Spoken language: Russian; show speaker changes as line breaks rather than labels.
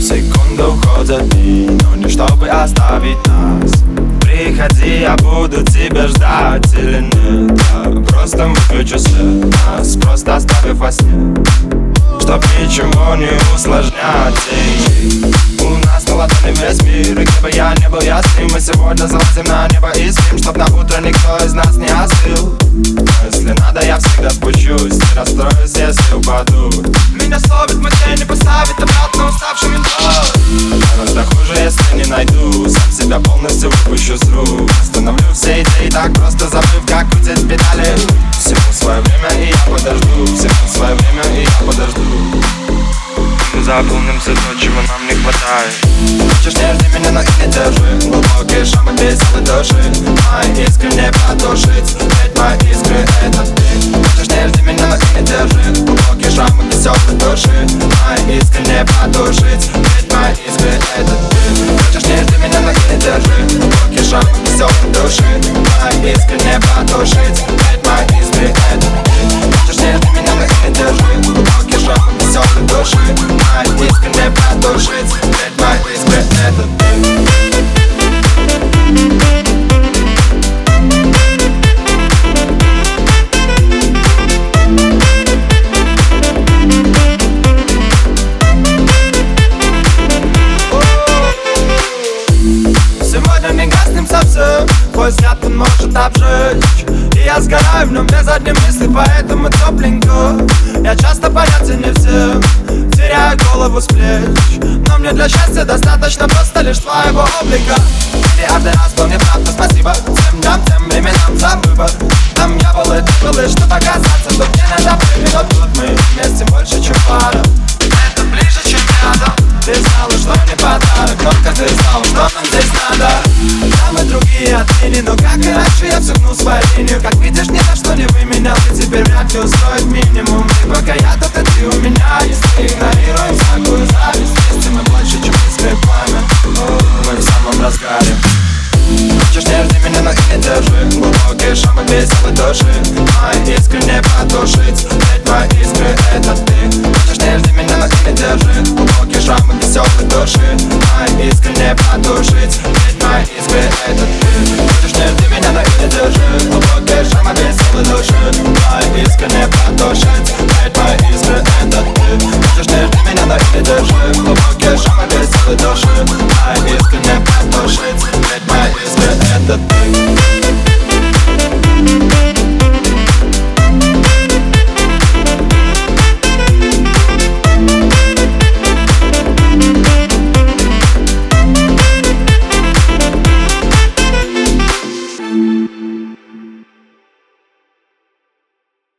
Секунды уходят дни, но не чтобы оставить нас. Приходи, я буду тебя ждать или нет. Я просто выключу свет, нас просто оставив во сне, чтоб ничего не усложнять. У нас на ладони весь мир, и где бы я не был, я с ним. Мы сегодня залазим на небо и спим, чтоб на утро никто из нас не остыл. Если надо, я всегда спущусь, не расстроюсь, если упаду. Меня словит мой день и поставит обратно уставший ментор. Гораздо хуже, если не найду, сам себя полностью выпущу с рук. Остановлю все идеи, так просто забыв, как крутить педали. Всему свое время, и я подожду. Всему свое время, и я подожду. Мы заполним все то, чего нам не хватает. Хочешь, не жди меня, но и не держи. Глубокие шрамы веселой души, мои искры не потушить, ведь мои искры это ты. Хочешь, не жди меня, но и не держи. Глубокие шрамы веселой души, мои искры не потушить, ведь мои искры это ты. Хочешь, не жди меня, но и не держи. Глубокие шрамы веселой души, мои искры не потушить, ведь мои искры это ты. Хочешь, не жди меня, но и не держи. Глубокие шрамы веселой души, мои искры не потушить, ведь мои искры это ты. Сегодня не гаснем совсем, твой взгляд он может обжечь. И я сгораю в нем без одной мысли, поэтому тепленько. Я часто понятен не всем, теряю голову с плеч, но мне для счастья достаточно просто лишь твоего облика. Миллиарды раз был неправ, но спасибо всем нам, тем временам за выбор. Там я был и ты был, и что показаться, тут не надо прыгать, но тут мы вместе больше, чем пара. Это ближе, чем рядом. Ты знала, что не подарок, но как ты знала, что нам здесь надо. Там и другие отмены, но как и раньше я все гну свою линию. Как видишь, ни на что не выменял, и теперь вряд ли устроит минимум. И пока я тут, и ты у меня, если игнорируем всякую зависть, вместе мы больше, чем искры пламя. Мы в самом разгаре. Хочешь, не жди меня, но и не держи. Глубокие шрамы веселой души, мои искры не потушить, ведь мои искры это ты. Хочешь, не жди меня, но и не держи. Глубокие шрамы веселой души, мои искры не потушить, ведь мои искры это ты. Хочешь, не жди меня, но и не держи. Глубокие шрамы веселой души, мои искры не потушить, ведь мои искры это ты.